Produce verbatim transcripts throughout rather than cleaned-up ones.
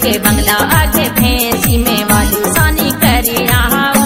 के बंगला आगे भैंसी में वालू सानी करे आओ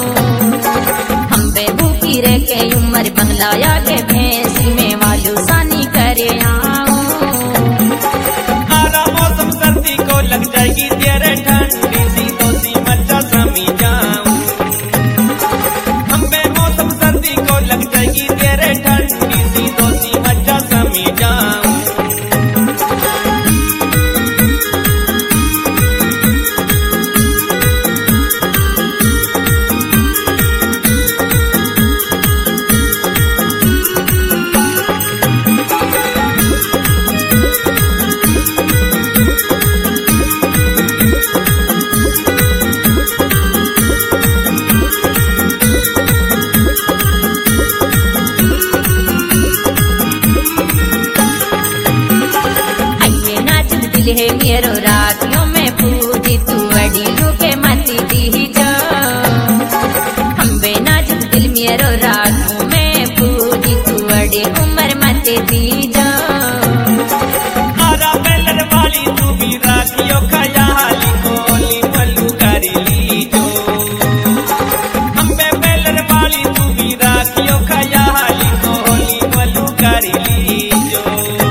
हम बेबू की रे के उम्र बंगला आगे भैंसी में वालू सानी करे आओ। आरा मौसम सर्दी को लग जाएगी तेरे ठंडी सी दोसी मच्चा समी जाऊं हम बे मौसम सर्दी को लग जाएगी तेरे ठंडी सी दोसी मच्चा समी जाऊं। है मेरो रातियों में पूजी तू अड़ियों के मती दी जो हम बेनाजुक दिल मेरो रातियों में पूजी तू अड़ी उम्र मती दी जो। आरा बेलर वाली तू भी रातियों खयाली कोली मल्लू करी ली जो हम बे बेलर वाली तू भी रातियों खयाली कोली मल्लू करी ली जो।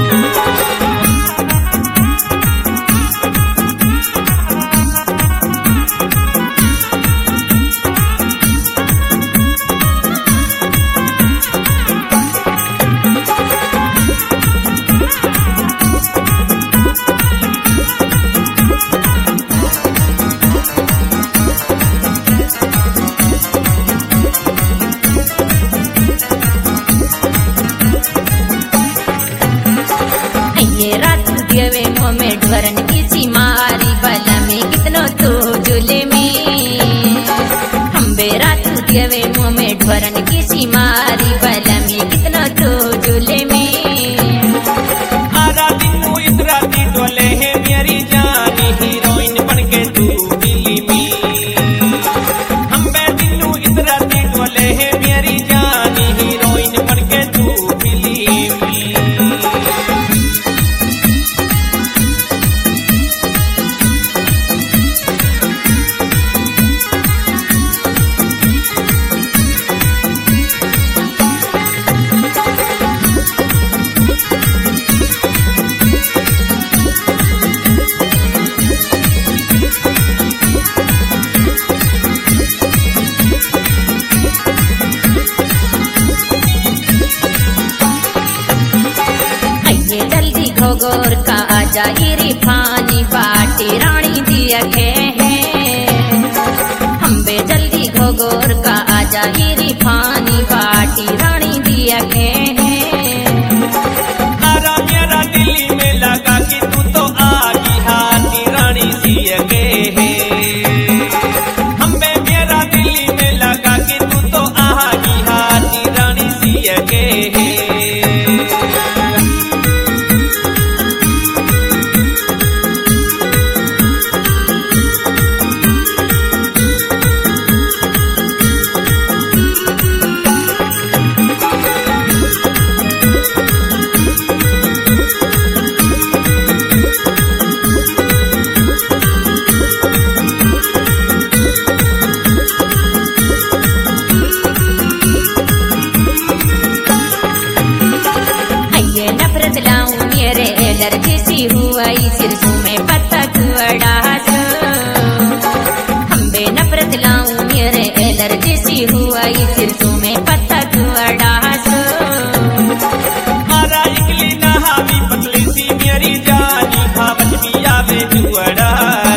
ये रात दियवे मुँह में ढोरन की चिमारी बला में कितनो तो झूले में हम बे रात दियवे मुँह में ढोरन की चिमारी बला में कितनो तो झूले में। आरा दिनू इस राती डोले है मेरी जानी हीरोइन बन के तू दिल्ली में हम बे दिनू इस राती डोले है मेरी जानी हीरोइन बन के तू दिल्ली में। घोगोर का आजा इरफानी बाटी रानी दिया के हैं हम बे जल्दी घोगोर का आजा इरफानी बाटी रानी दिया के हैं। आरा मेरा दिल्ली में लगा कि तू तो आगी हाथी रानी दिया के है हम बे मेरा दिल्ली में लगा कि तू तो आगी हाथी रानी दिया के है। एलर्जी सी हुआ सिरसों में पत्ता कुआड़ा हम बे नफरत लाऊं मेरे एलर्जी सी हुआ सिरसों में पत्ता कुआड़ा। आरा इकली नहावी पतली सी मेरी जानी भावत भी आवे जुअड़ा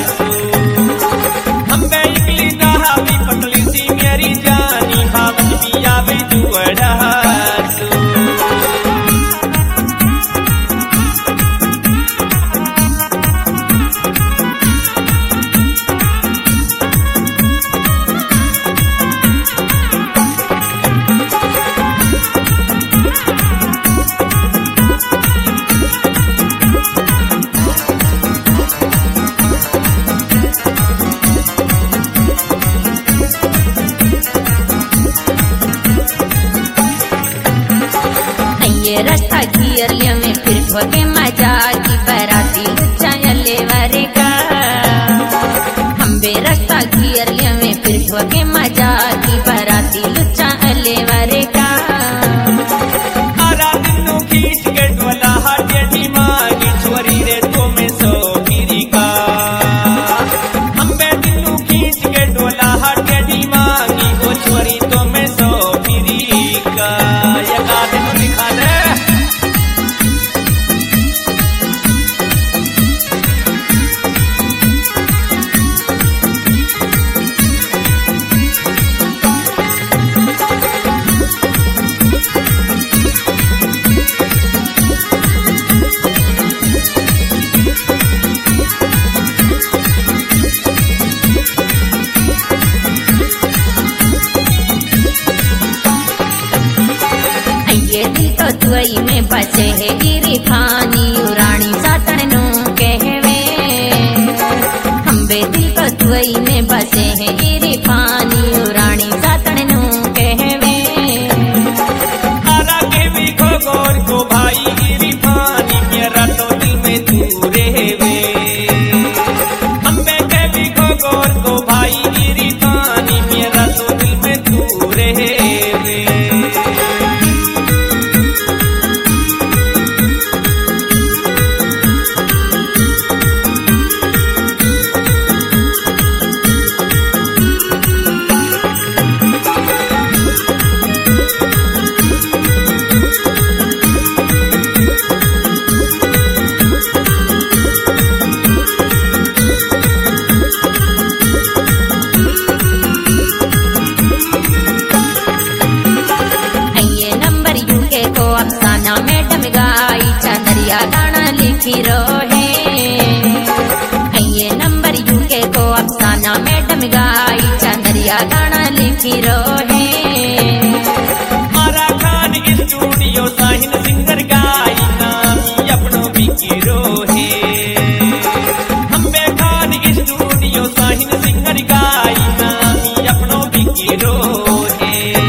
हम बे इकली नहावी पतली सी मेरी जानी भावत भी आवे जुअड़ा। गियर में फिर ठोके मजा की बराती उच्चा ले वरे का दुबई में बसे हैं इरफानी रानी सातन नू कहवे आरा के भी गोर को भाई इरफानी मेरा तो दिल में तू रहवे अम्बे के भी गोर को भाई इरफानी मेरा तो दिल में तू रहवे मैडम गाई चंदरिया गाना लिखी रोहे ये नंबर यूके को अफसाना मैडम गाई चंदरिया गाना लिखी रोहे मारा खान स्टूडियो साहिन सिंगर गाई नामी अपनो बिकी रोहे अम्बे खान स्टूडियो साहिन सिंगर गाई नामी अपनो बिकी रोहे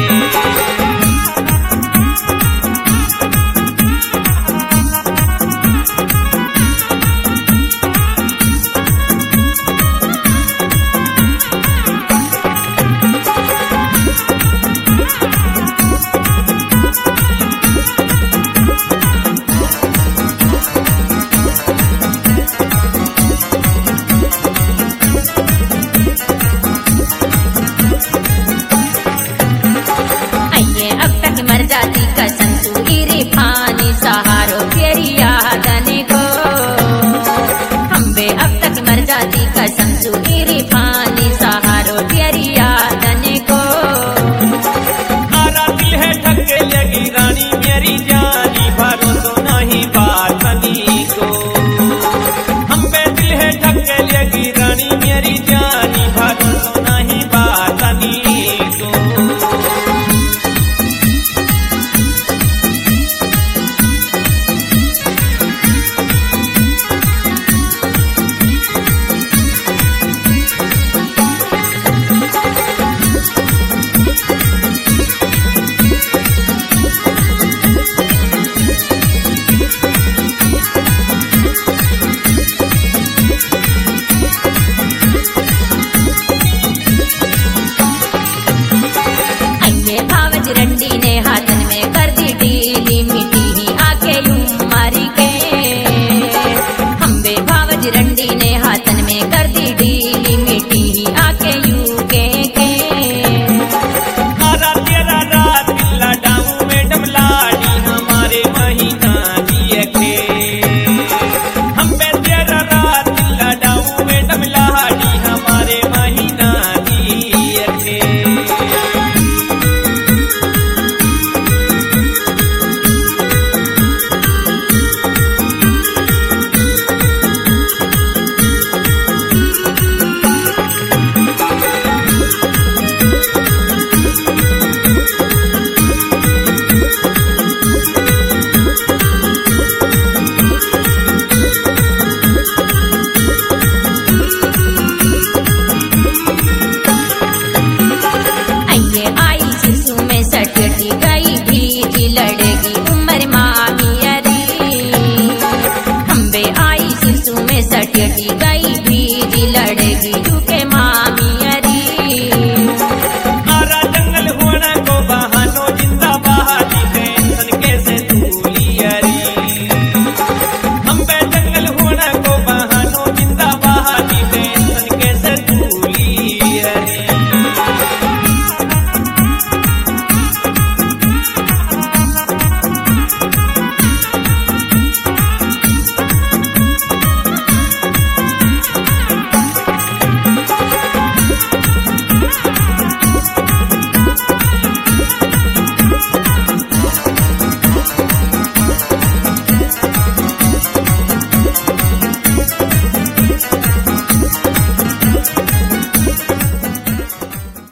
अब तक मर जाती कसम तू इरफानी सहारो तेरी याद आने को हम बे अब तक मर जाती कसम तू इरफानी सहारो तेरी याद आने को आरा दिल है ठगे लगी रानी मेरी जानी भरोसा नहीं बात नहीं को हम बे दिल है ठगे लगी रानी मेरी जानी भरोसा नहीं बात नहीं को रंडी ने हाथन में कर दी डीली मिट्टी ही आके यूं मारी के हम बे भावज रंडी ने हाथन में कर दी डीली मिट्टी ही आके यूं के के आरा तेरा रात लडाऊ मैडम लाडी हमारे महीना दिए के हम बे तेरा रात लडाऊ मैडम लाडी हमारे महीना दिए के गई भीजी लड़ेगी उम्र मामी अरी हम बे आई सिसु में सटटी गई भीजी लड़ेगी झूके माँ